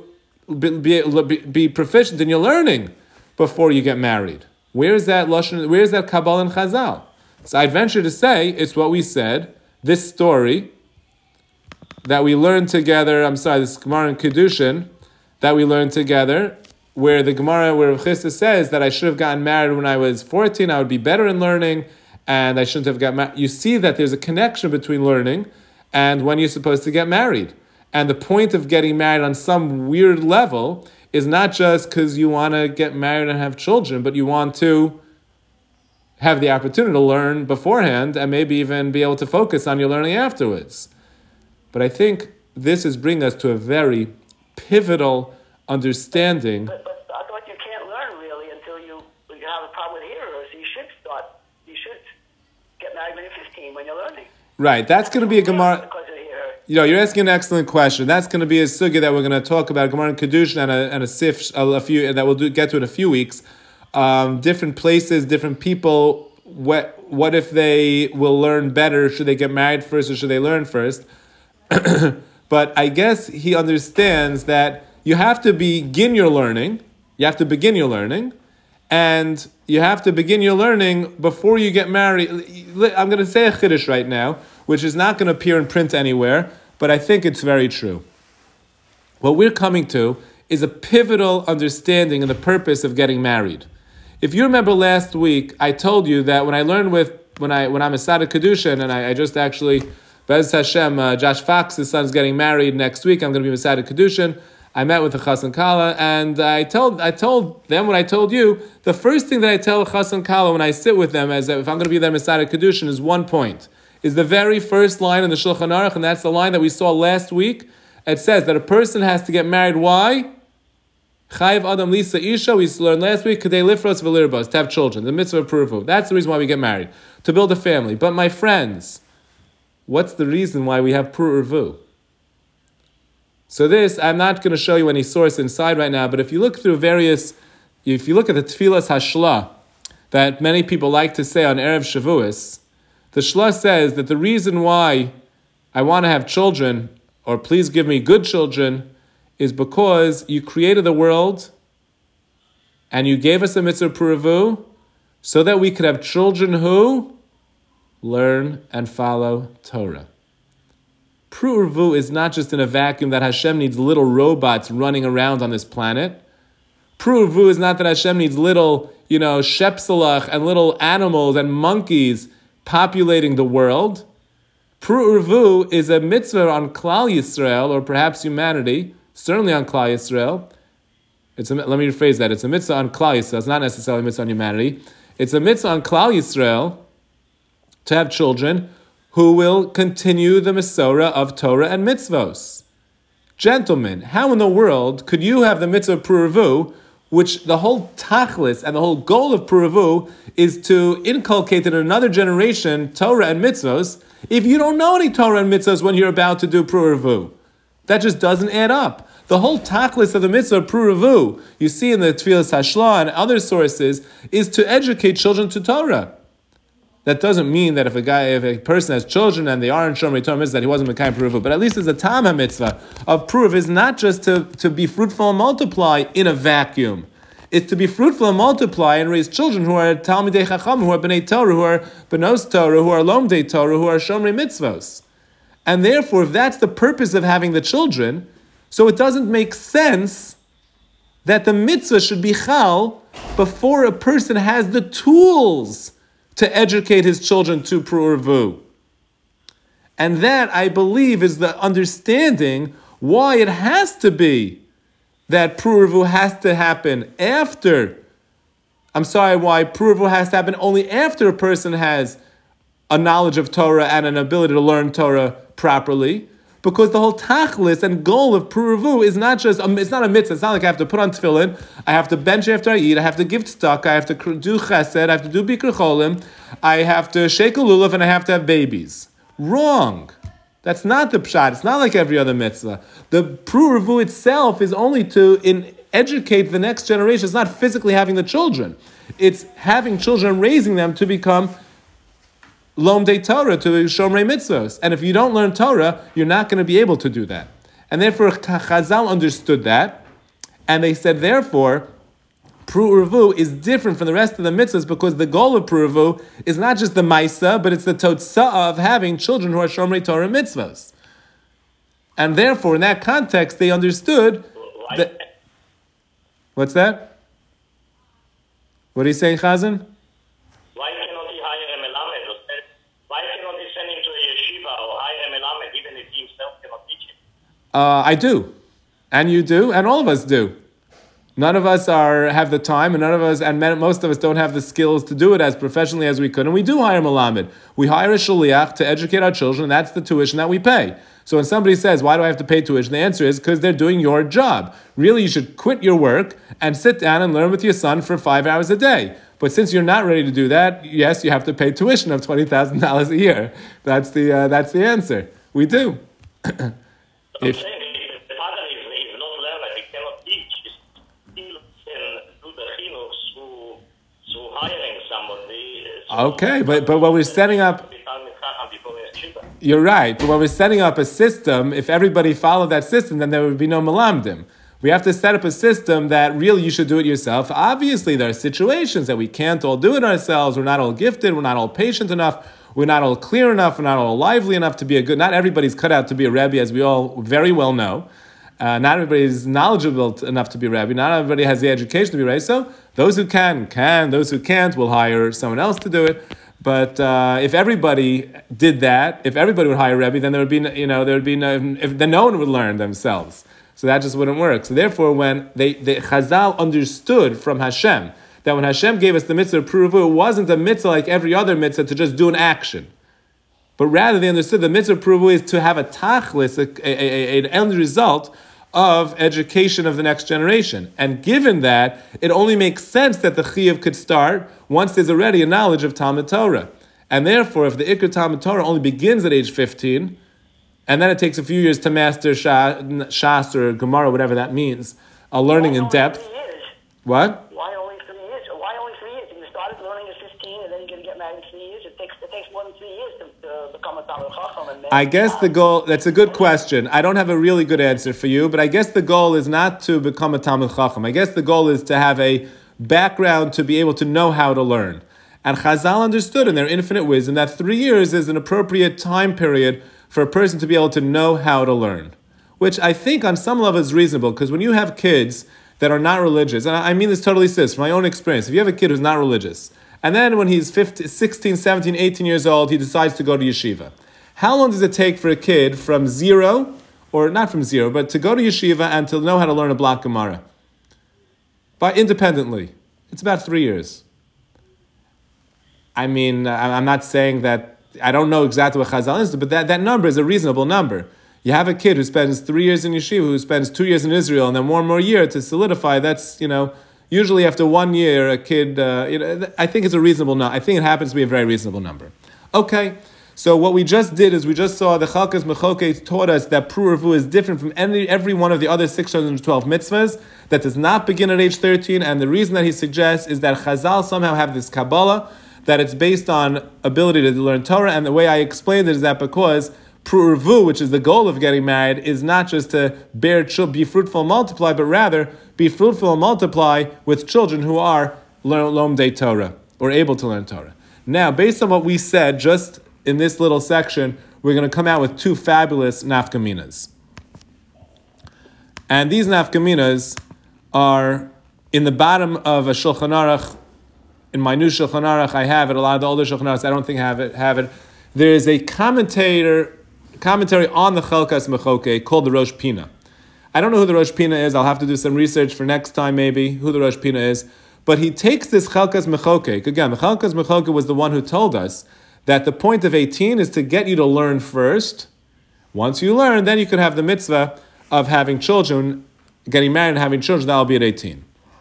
be proficient in your learning before you get married. Where's that Kabbalah in Chazal? So I'd venture to say it's what we said, this story that we learned together, this Gemara in Kiddushin that we learned together, where the Gemara, where Chisda says that I should have gotten married when I was 14, I would be better in learning, and I shouldn't have gotten married. You see that there's a connection between learning and when you're supposed to get married. And the point of getting married on some weird level is not just because you want to get married and have children, but you want to have the opportunity to learn beforehand and maybe even be able to focus on your learning afterwards. But I think this is bringing us to a very pivotal understanding. But I thought you can't learn really until you have a problem with hearers. You should get married when you're 15, when you're learning. Right, that's going to be a Gemara. Because of hearer. You're asking an excellent question. That's going to be a sugya that we're going to talk about, Gemara and Kiddushin and a sif, a few that we'll get to in a few weeks. Different places, different people. What if they will learn better? Should they get married first or should they learn first? But I guess he understands that you have to begin your learning. And you have to begin your learning before you get married. I'm going to say a chiddush right now, which is not going to appear in print anywhere, but I think it's very true. What we're coming to is a pivotal understanding of the purpose of getting married. If you remember last week, I told you that when I'm a Sada Kedushin, and I just actually, Bez Hashem, Josh Fox's son's getting married next week, I'm going to be Masada Kedushin. I met with the Chassan Kala, and I told them what I told you. The first thing that I tell Chassan Kala when I sit with them, as if I'm going to be their Masada Kedushin, is one point. is the very first line in the Shulchan Aruch, and that's the line that we saw last week. It says that a person has to get married. Why? Chayiv Adam Lisa Isha, we learned last week, Kadei Lifros V'Lirbos, to have children, the mitzvah of Puruvu. That's the reason why we get married, to build a family. But my friends, what's the reason why we have Puruvu? So this, I'm not going to show you any source inside right now, but if you look through if you look at the Tfilas Hashla, that many people like to say on Erev Shavuos, the Shla says that the reason why I want to have children, or please give me good children, is because you created the world and you gave us a mitzvah Puruvu so that we could have children who learn and follow Torah. Puruvu is not just in a vacuum that Hashem needs little robots running around on this planet. Puruvu is not that Hashem needs little, shepselach and little animals and monkeys populating the world. Puruvu is a mitzvah on Klal Yisrael, or perhaps humanity, certainly on Klal Yisrael. Let me rephrase that. It's a mitzvah on Klal Yisrael. It's not necessarily a mitzvah on humanity. It's a mitzvah on Klal Yisrael to have children who will continue the Masorah of Torah and mitzvos. Gentlemen, how in the world could you have the mitzvah of Puruvu, which the whole tachlis and the whole goal of Puruvu is to inculcate in another generation Torah and mitzvos, if you don't know any Torah and mitzvos when you're about to do Puruvu? That just doesn't add up. The whole tachlis of the mitzvah of Puruvu, you see in the Tfilas Hashla and other sources, is to educate children to Torah. That doesn't mean that if a person has children and they aren't Shomrei Torah mitzvah, that he wasn't Mekayim Puruvu. But at least as a Tam HaMitzvah of Puruv is not just to be fruitful and multiply in a vacuum. It's to be fruitful and multiply and raise children who are Talmidei Chacham, who are B'nai Torah, who are Benos Torah, who are Lomdei Torah, who are Shomrei Mitzvos. And therefore, if that's the purpose of having the children, so it doesn't make sense that the mitzvah should be chal before a person has the tools to educate his children to Puruvu. And that, I believe, is the understanding why it has to be that Puruvu has to happen why Puruvu has to happen only after a person has a knowledge of Torah and an ability to learn Torah properly, because the whole tachlis and goal of Puruvu is not just, it's not a mitzvah. It's not like I have to put on tefillin, I have to bench after I eat, I have to give tzedakah, I have to do chesed, I have to do bikkur cholim, I have to shake a lulav, and I have to have babies. Wrong. That's not the pshat. It's not like every other mitzvah. The Puruvu itself is only to educate the next generation. It's not physically having the children. It's having children and raising them to become Lomdei Torah, to Shomrei Mitzvos. And if you don't learn Torah, you're not going to be able to do that. And therefore, Chazal understood that, and they said, therefore, Puruvu is different from the rest of the mitzvahs because the goal of Puruvu is not just the Maisa, but it's the Totzah of having children who are Shomrei Torah mitzvahs. And therefore, in that context, they understood that... What's that? What are you saying, Chazan? Why cannot he hire a melamed? Why cannot he send him to a yeshiva or hire a melamed even if he himself cannot teach him? I do. And you do, and all of us do. None of us have the time, and most of us don't have the skills to do it as professionally as we could. And we do hire melamed. We hire a shaliach to educate our children, and that's the tuition that we pay. So when somebody says, why do I have to pay tuition? The answer is because they're doing your job. Really, you should quit your work and sit down and learn with your son for 5 hours a day. But since you're not ready to do that, yes, you have to pay tuition of $20,000 a year. That's the answer. We do. If the father is not learner, he cannot teach. He still can do the chinuch through hiring somebody. Okay, but when we're setting up... You're right, but when we're setting up a system, if everybody followed that system, then there would be no melamdim. We have to set up a system that really you should do it yourself. Obviously, there are situations that we can't all do it ourselves. We're not all gifted. We're not all patient enough. We're not all clear enough. We're not all lively enough to be a good... Not everybody's cut out to be a Rebbe, as we all very well know. Not everybody is knowledgeable enough to be a Rebbe. Not everybody has the education to be a Rebbe. So those who can. Those who can't will hire someone else to do it. But if everybody did that, if everybody would hire a Rebbe, then then no one would learn themselves. So that just wouldn't work. So therefore, when the Chazal understood from Hashem that when Hashem gave us the mitzvah of Puruvu, it wasn't a mitzvah like every other mitzvah to just do an action. but rather they understood the mitzvah pruvu is to have a tachlis, an end result of education of the next generation. And given that, it only makes sense that the chiyuv could start once there's already a knowledge of Talmud Torah. And therefore, if the Ikr Talmud Torah only begins at age 15, and then it takes a few years to master Shas or Gemara, whatever that means, learning in depth. 3 years? What? Why only 3 years? Why only 3 years? You started learning at 15, and then you're going to get married in 3 years. It takes more than 3 years to become a Talmud Chacham. I guess the goal, that's a good question. I don't have a really good answer for you, but I guess the goal is not to become a Talmud Chacham. I guess the goal is to have a background to be able to know how to learn. And Chazal understood in their infinite wisdom that 3 years is an appropriate time period for a person to be able to know how to learn, which I think on some level is reasonable, because when you have kids that are not religious, and I mean this totally serious, from my own experience, if you have a kid who's not religious, and then when he's 16, 17, 18 years old, he decides to go to yeshiva. How long does it take for a kid from zero, or not from zero, but to go to yeshiva and to know how to learn a block Gemara? Independently. It's about 3 years. I mean, I'm not saying that, I don't know exactly what Chazal is, but that number is a reasonable number. You have a kid who spends 3 years in yeshiva, who spends 2 years in Israel, and then one more year to solidify. That's, usually after 1 year, a kid, I think it's a reasonable number. I think it happens to be a very reasonable number. Okay, so what we just did is we just saw the Chalkas Mechoke taught us that Pru Urvu is different from every one of the other 612 mitzvahs, that does not begin at age 13, and the reason that he suggests is that Chazal somehow have this Kabbalah, that it's based on ability to learn Torah, and the way I explained it is that because Pru Urvu, which is the goal of getting married, is not just to be fruitful and multiply, but rather be fruitful and multiply with children who are Lomdei Torah, or able to learn Torah. Now, based on what we said just in this little section, we're going to come out with two fabulous nafkaminas. And these nafkaminas are in the bottom of a Shulchan Aruch. In my new Shulchan Aruch, I have it. A lot of the older Shulchan Aruchs, I don't think have it. There is a commentary on the Chalkas Mechoke called the Rosh Pina. I don't know who the Rosh Pina is. I'll have to do some research for next time, maybe, who the Rosh Pina is. But he takes this Chalkas Mechoke. Again, the Chalkas Mechoke was the one who told us that the point of 18 is to get you to learn first. Once you learn, then you could have the mitzvah of having children, getting married and having children. That'll be at 18.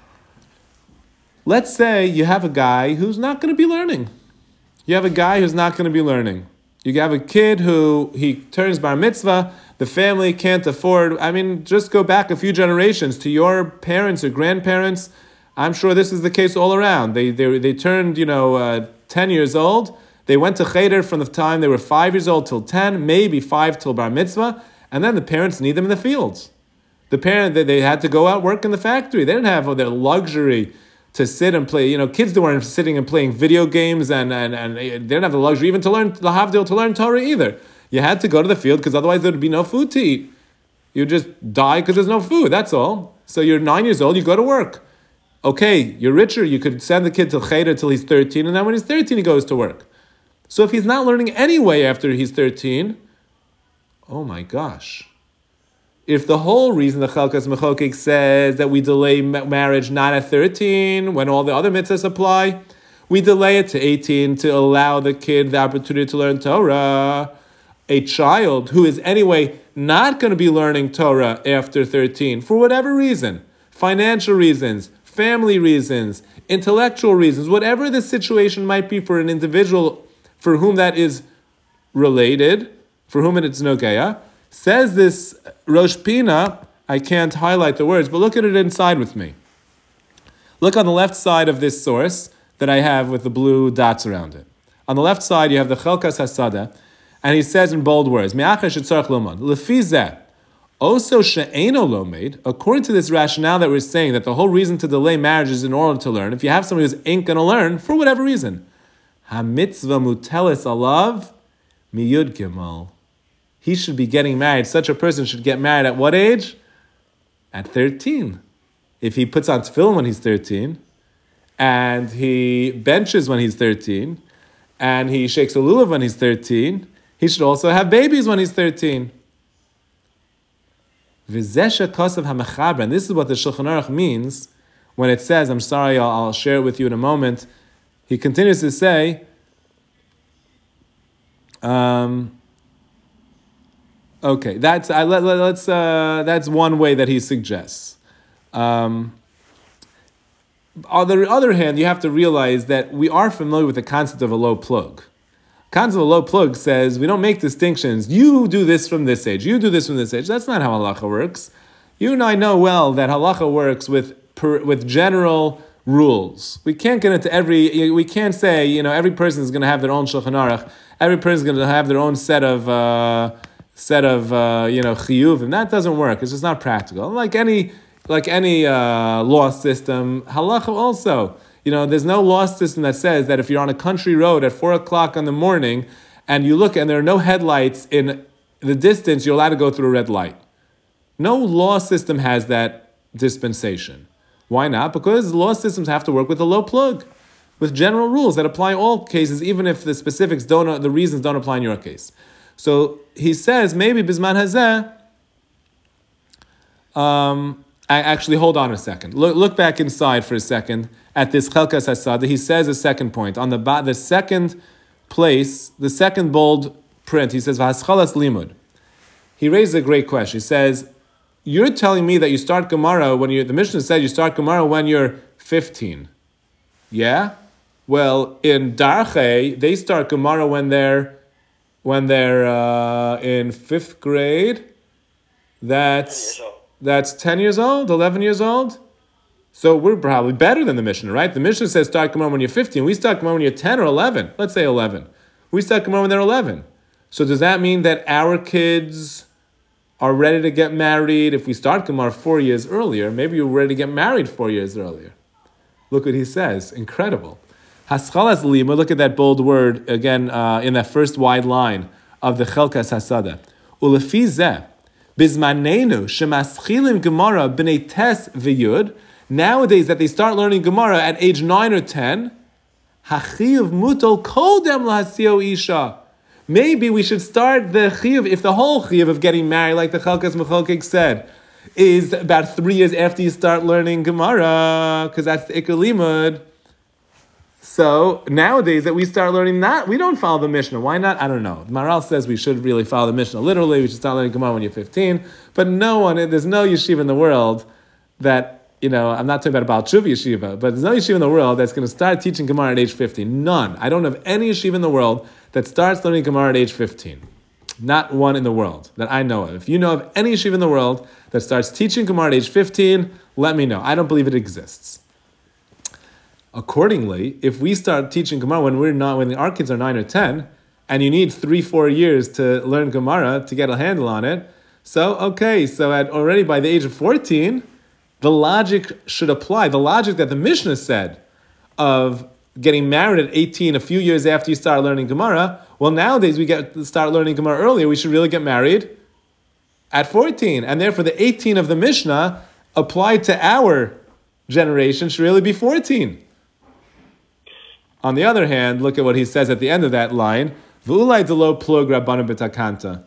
Let's say you have a guy who's not going to be learning. You have a guy who's not going to be learning. You have a kid who, he turns bar mitzvah, the family can't afford, just go back a few generations to your parents or grandparents. I'm sure this is the case all around. They turned, 10 years old. They went to cheder from the time they were 5 years old till 10, maybe 5 till bar mitzvah, and then the parents need them in the fields. They had to go out work in the factory. They didn't have their luxury to sit and play, kids weren't sitting and playing video games, and they didn't have the luxury even to learn lahavdil, to learn Torah either. You had to go to the field because otherwise there would be no food to eat. You just die because there's no food, that's all. So you're 9 years old, you go to work. Okay, you're richer, you could send the kid to cheder till he's 13, and then when he's 13 he goes to work. So if he's not learning anyway after he's 13, oh my gosh. If the whole reason the Chalkas Mechokek says that we delay marriage not at 13, when all the other mitzvahs apply, we delay it to 18 to allow the kid the opportunity to learn Torah. A child who is anyway not going to be learning Torah after 13, for whatever reason, financial reasons, family reasons, intellectual reasons, whatever the situation might be for an individual for whom that is related, for whom it's nogeya, says this Rosh Pina, I can't highlight the words, but look at it inside with me. Look on the left side of this source that I have with the blue dots around it. On the left side, you have the Chalkas Hasada, and he says in bold words, Lefizeh, also she'eno lomed, according to this rationale that we're saying, that the whole reason to delay marriage is in order to learn, if you have somebody who's ain't going to learn, for whatever reason, ha-mitzvah mutelis alav miyud gimel. He should be getting married. Such a person should get married at what age? At 13. If he puts on tefillin when he's 13, and he benches when he's 13, and he shakes a lulav when he's 13, he should also have babies when he's 13. V'zesha kosav ha'mechaber, and this is what the Shulchan Aruch means when it says, I'm sorry, I'll share it with you in a moment. He continues to say, Okay, that's that's one way that he suggests. On the other hand, you have to realize that we are familiar with the concept of a low plug. Concept of a low plug says we don't make distinctions. You do this from this age. You do this from this age. That's not how halacha works. You and I know well that halacha works with general rules. We can't get into we can't say, every person is going to have their own Shulchan Aruch. Every person is going to have their own set of chiyuv, and that doesn't work. It's just not practical. Like any law system, halacha also. There's no law system that says that if you're on a country road at 4:00 in the morning and you look and there are no headlights in the distance, you're allowed to go through a red light. No law system has that dispensation. Why not? Because law systems have to work with a low plug, with general rules that apply in all cases, even if the specifics the reasons don't apply in your case. So he says, maybe Bisman Hazeh, actually, hold on a second. Look back inside for a second at this Chelkas Hasada. He says a second point. On the second place, the second bold print, he says, V'haschalas limud. He raises a great question. He says, you're telling me that you start Gemara the Mishnah said you start Gemara when you're 15. Yeah? Well, in Darche, they start Gemara when they're in 5th grade. That's 10 years old, 11 years old. So we're probably better than the Mishnah, right? The Mishnah says start Gemara when you're 15. We start Gemara when you're 10 or 11. Let's say 11. We start Gemara when they're 11. So does that mean that our kids are ready to get married? If we start Gemara 4 years earlier, maybe you're ready to get married 4 years earlier. Look what he says. Incredible. Haschalas lima, look at that bold word again in that first wide line of the Chelkas Hasada. Ulefi zeh, bizmanenu shemaschilim Gemara b'nei tes v'yud. Nowadays that they start learning Gemara at age 9 or 10, hachiv mutol kodem lahasio isha. Maybe we should start the chiyuv, if the whole chiyuv of getting married, like the Chelkas Mechokek said, is about 3 years after you start learning Gemara, because that's the Ikar Limud. So nowadays that we start learning that, we don't follow the Mishnah. Why not? I don't know. Maral says we should really follow the Mishnah literally. We should start learning Gemara when you're 15. But there's no yeshiva in the world that, I'm not talking about Baal Tshuva yeshiva, but there's no yeshiva in the world that's going to start teaching Gemara at age 15. None. I don't have any yeshiva in the world that starts learning Gemara at age 15. Not one in the world that I know of. If you know of any yeshiva in the world that starts teaching Gemara at age 15, let me know. I don't believe it exists. Accordingly, if we start teaching Gemara when our kids are 9 or 10, and you need 3-4 years to learn Gemara to get a handle on it, so already by the age of 14, the logic should apply. The logic that the Mishnah said of getting married at 18, a few years after you start learning Gemara, well, nowadays we start learning Gemara earlier. We should really get married at 14. And therefore, the 18 of the Mishnah applied to our generation should really be 14. On the other hand, look at what he says at the end of that line. V'ulai delo plug rabbanu b'takanta.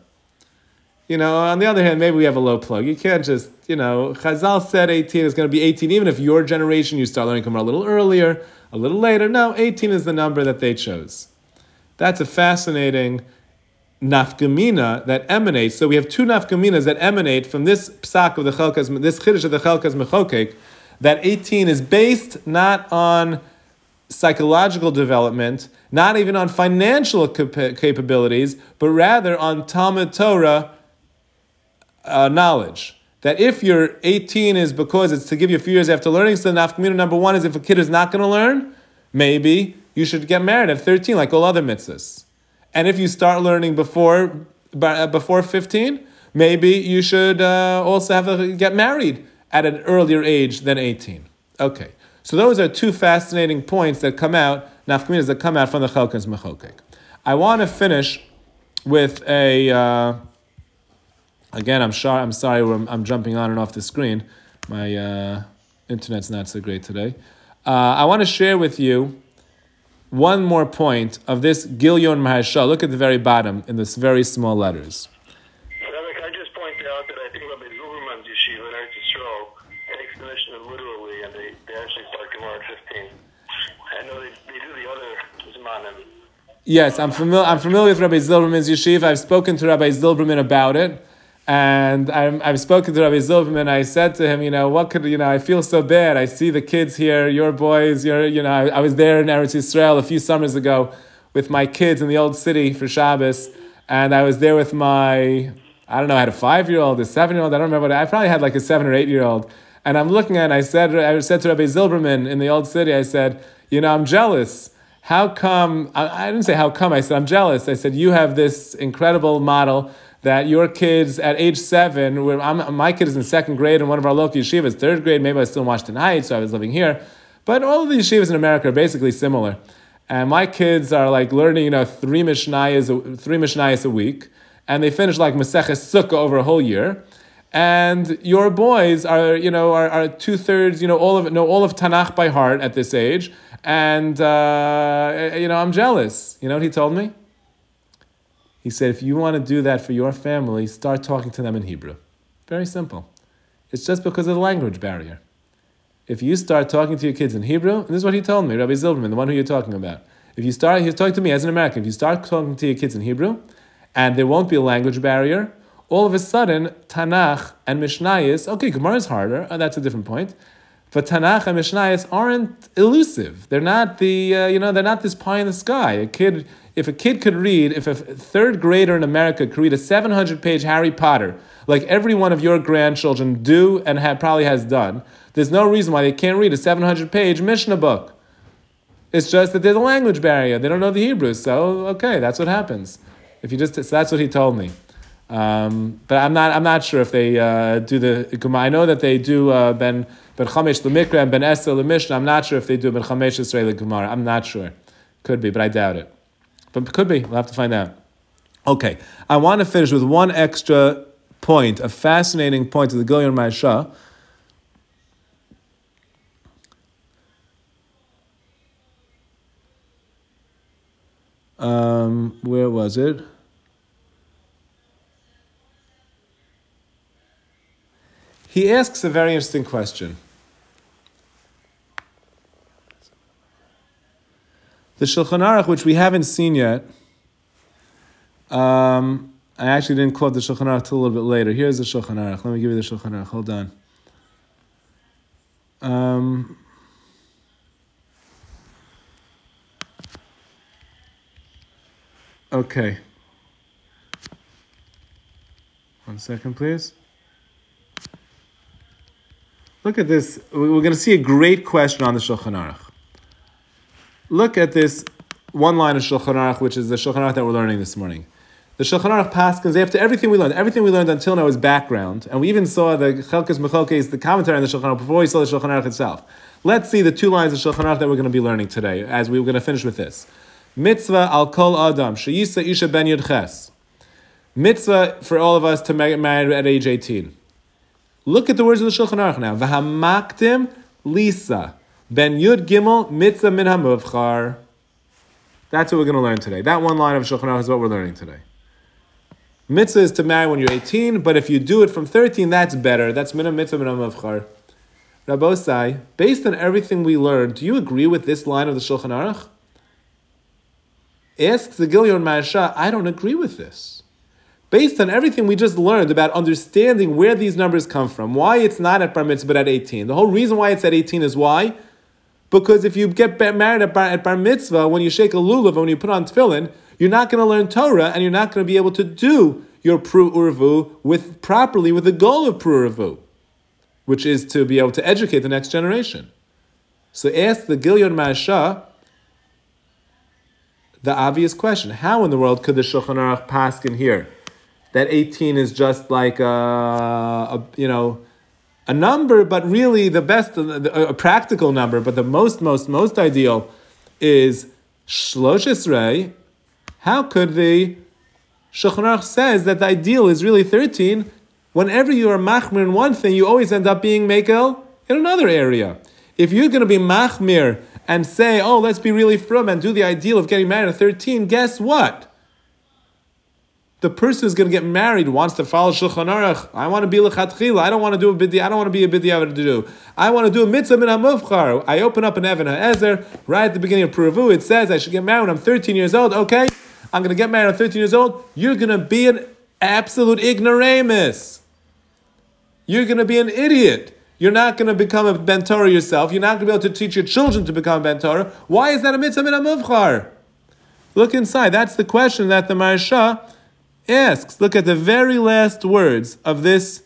On the other hand, maybe we have a low plug. You can't just, Chazal said 18 is going to be 18, even if your generation, you start learning Gemara a little earlier, a little later. No, 18 is the number that they chose. That's a fascinating nafkamina that emanates. So we have two nafkaminas that emanate from this psak of the Chelkas, this chiddush of the Chelkas Mechokek, that 18 is based not on psychological development, not even on financial capabilities, but rather on Talmud Torah knowledge. That if you're 18 is because it's to give you a few years after learning, so nafkamina number one is if a kid is not going to learn, maybe you should get married at 13 like all other mitzvahs. And if you start learning before 15, maybe you should also have to get married at an earlier age than 18. Okay, so those are two fascinating points that come out, nafkaminas that come out from the Chelkas Mechokek. I want to finish with a... Again, I'm sorry, I'm jumping on and off the screen. My internet's not so great today. I want to share with you one more point of this Gilyon Maharsha. Look at the very bottom in this very small letters. Rabbi, can I just point out that I think Rabbi Zuberman's yeshiva in Eretz Yisrael takes the Mishnah literally, and they actually start Gemara at 15. I know they do the other Zmanim, Yes, I'm familiar with Rabbi Zilberman's yeshiva. I've spoken to Rabbi Zilberman about it, and I've spoken to Rabbi Zilberman. I said to him, what could I feel so bad. I see the kids here, your boys. I was there in Eretz Yisrael a few summers ago with my kids in the old city for Shabbos, and I was there with my, I don't know, I had a 5-year-old, a 7-year-old. I don't remember. I probably had like a 7 or 8-year-old. And I'm looking at it, and I said to Rabbi Zilberman in the old city, I said, I'm jealous. How come, I didn't say how come, I said, I'm jealous. I said, you have this incredible model that your kids at age 7, my kid is in 2nd grade in one of our local yeshivas, 3rd grade, maybe I was still in Washington Heights, so I was living here. But all of the yeshivas in America are basically similar. And my kids are like learning, 3 Mishnayos a week, and they finish like Maseches Sukkah over a whole year. And your boys are 2/3, all of Tanakh by heart at this age. And, I'm jealous. You know what he told me? He said, if you want to do that for your family, start talking to them in Hebrew. Very simple. It's just because of the language barrier. If you start talking to your kids in Hebrew, and this is what he told me, Rabbi Zilberman, the one who you're talking about. He's talking to me as an American. If you start talking to your kids in Hebrew, and there won't be a language barrier, all of a sudden, Tanakh and Mishnayos, okay, Gemara is harder, that's a different point, but Tanakh and Mishnayos aren't elusive. They're not they're not this pie in the sky. If a 3rd grader in America could read a 700-page Harry Potter, like every one of your grandchildren do and probably has done, there's no reason why they can't read a 700-page Mishnah book. It's just that there's a language barrier. They don't know the Hebrew, so okay, that's what happens. So that's what he told me. But I'm not sure if they do the Gemara. I know that they do Ben Chamesh L'Mikra and Ben Esther L'Mishnah. I'm not sure if they do Ben Chamesh Yisrael L'Gemara. I'm not sure. Could be, but I doubt it. But could be. We'll have to find out. Okay, I want to finish with one extra point, a fascinating point of the Gilyon Ma'asha. Where was it? He asks a very interesting question. The Shulchan Aruch, which we haven't seen yet, I actually didn't quote the Shulchan Aruch till a little bit later. Here's the Shulchan Aruch. Let me give you the Shulchan Aruch. Hold on. Okay. 1 second, please. Look at this. We're going to see a great question on the Shulchan Aruch. Look at this one line of Shulchan Aruch, which is the Shulchan Aruch that we're learning this morning. The Shulchan Aruch paskins after everything we learned. Everything we learned until now is background, and we even saw the Chelkas Mechalkes, the commentary on the Shulchan Aruch before we saw the Shulchan Aruch itself. Let's see the 2 lines of Shulchan Aruch that we're going to be learning today, as we were going to finish with this. Mitzvah al kol adam sheyisa isha ben yud ches. Mitzvah for all of us to get married at age 18. Look at the words of the Shulchan Aruch now. V'hamaktim lisa ben yud gimel mitzvah min hamuvchar. That's what we're going to learn today. That one line of Shulchan Aruch is what we're learning today. Mitzvah is to marry when you're 18, but if you do it from 13, that's better. That's min mitzvah min hamuvchar. Rabbosai, based on everything we learned, do you agree with this line of the Shulchan Aruch? Asks the Gilyon Ma'asha, I don't agree with this. Based on everything we just learned about understanding where these numbers come from, why it's not at bar mitzvah but at 18. The whole reason why it's at 18 is why? Because if you get married at bar mitzvah, when you shake a lulav and when you put on tefillin, you're not going to learn Torah and you're not going to be able to do your pru urvu properly with the goal of pru urvu, which is to be able to educate the next generation. So ask the Gilyon Ma'asha the obvious question: how in the world could the Shulchan Aruch paskin here that 18 is just like a number, but really the best, a practical number, but the most ideal is Shlosh Esrei? How could the Shulchan Aruch says that the ideal is really 13? Whenever you are machmir in one thing, you always end up being mekel in another area. If you're going to be machmir and say, oh, let's be really frum and do the ideal of getting married at 13, guess what? The person who's going to get married wants to follow Shulchan Aruch. I want to be lechatchila. I don't want to do a bidya. I don't want to be a bidya to do. I want to do a mitzvah min hamuvchar. I open up an Even HaEzer right at the beginning of Puravu. It says I should get married when I'm 13 years old. Okay, I'm going to get married when I'm 13 years old. You're going to be an absolute ignoramus. You're going to be an idiot. You're not going to become a Ben Torah yourself. You're not going to be able to teach your children to become a Ben Torah. Why is that a mitzvah min hamuvchar? Look inside. That's the question that the Maharsha asks. Look at the very last words of this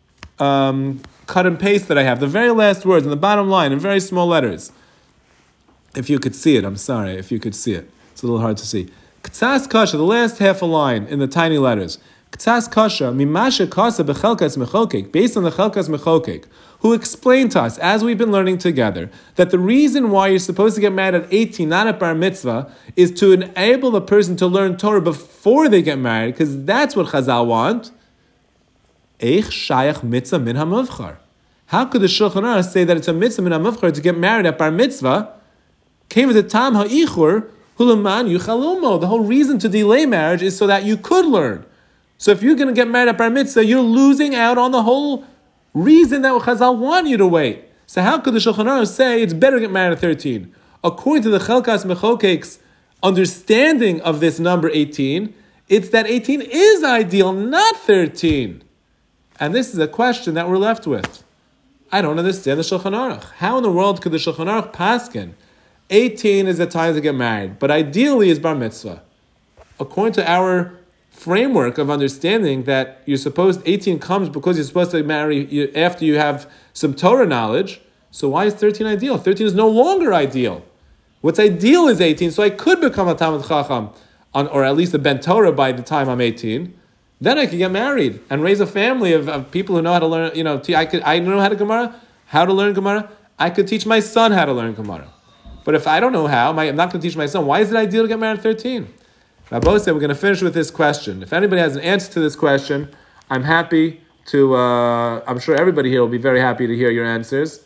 cut and paste that I have. The very last words in the bottom line in very small letters. If you could see it, I'm sorry. If you could see it. It's a little hard to see. K'tzas kasha, the last half a line in the tiny letters. K'tzas kasha, mimasha kasa bechelkas mechokek, based on the chelkas mechokek, who explained to us, as we've been learning together, that the reason why you're supposed to get married at 18, not at bar mitzvah, is to enable the person to learn Torah before they get married, because that's what Chazal want. Eich shayach mitzvah min hamuvchar. How could the Shulchan Aruch say that it's a mitzvah min hamuvchar to get married at bar mitzvah? Came with the tam ha'ichur hulaman yuchalumo. The whole reason to delay marriage is so that you could learn. So if you're going to get married at bar mitzvah, you're losing out on the whole reason that Chazal want you to wait. So how could the Shulchan Aruch say it's better to get married at 13? According to the Chelkas Mechokek's understanding of this number 18, it's that 18 is ideal, not 13. And this is a question that we're left with. I don't understand the Shulchan Aruch. How in the world could the Shulchan Aruch paskin 18 is the time to get married, but ideally is bar mitzvah? According to our framework of understanding that 18 comes because you're supposed to marry after you have some Torah knowledge, so why is 13 ideal? 13 is no longer ideal. What's ideal is 18, so I could become a Talmid Chacham, or at least a Ben Torah by the time I'm 18. Then I could get married and raise a family of people who know how to learn, I know how to learn Gemara. I could teach my son how to learn Gemara. But if I don't know how, I'm not going to teach my son. Why is it ideal to get married at 13? Rabbi said we're going to finish with this question. If anybody has an answer to this question, I'm happy to, I'm sure everybody here will be very happy to hear your answers.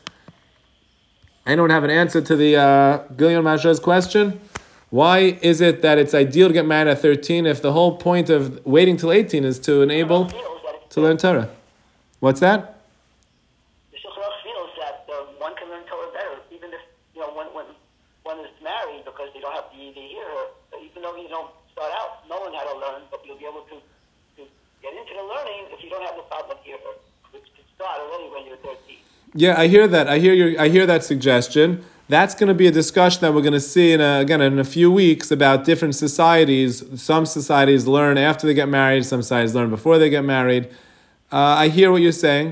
Anyone have an answer to the Gilyon Masha's question? Why is it that it's ideal to get married at 13 if the whole point of waiting till 18 is to enable to learn Torah? What's that? The Shulchan Aruch feels that one can learn Torah better, even if when one is married, because they don't have to hear her. Even though you don't start out knowing how to learn, but you'll be able to get into the learning if you don't have the problem of ear, which can start already when you're 13. Yeah, I hear that. I hear that suggestion. That's going to be a discussion that we're going to see in a few weeks about different societies. Some societies learn after they get married. Some societies learn before they get married. I hear what you're saying.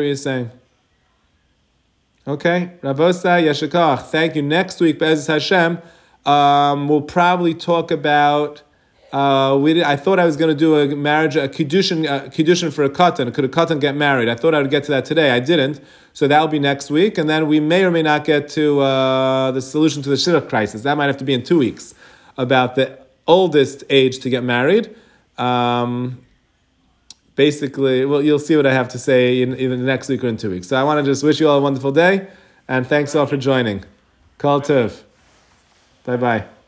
Okay, Rabosai Yashikach. Thank you. Next week, Be'ezus Hashem, we'll probably talk about. I thought I was going to do a kiddushin for a katan. Could a katan get married? I thought I would get to that today. I didn't. So that'll be next week. And then we may or may not get to the solution to the shidduch crisis. That might have to be in 2 weeks, about the oldest age to get married. Basically, well, you'll see what I have to say in either next week or in 2 weeks. So I want to just wish you all a wonderful day. And thanks all for joining. Kol Tov. Bye-bye.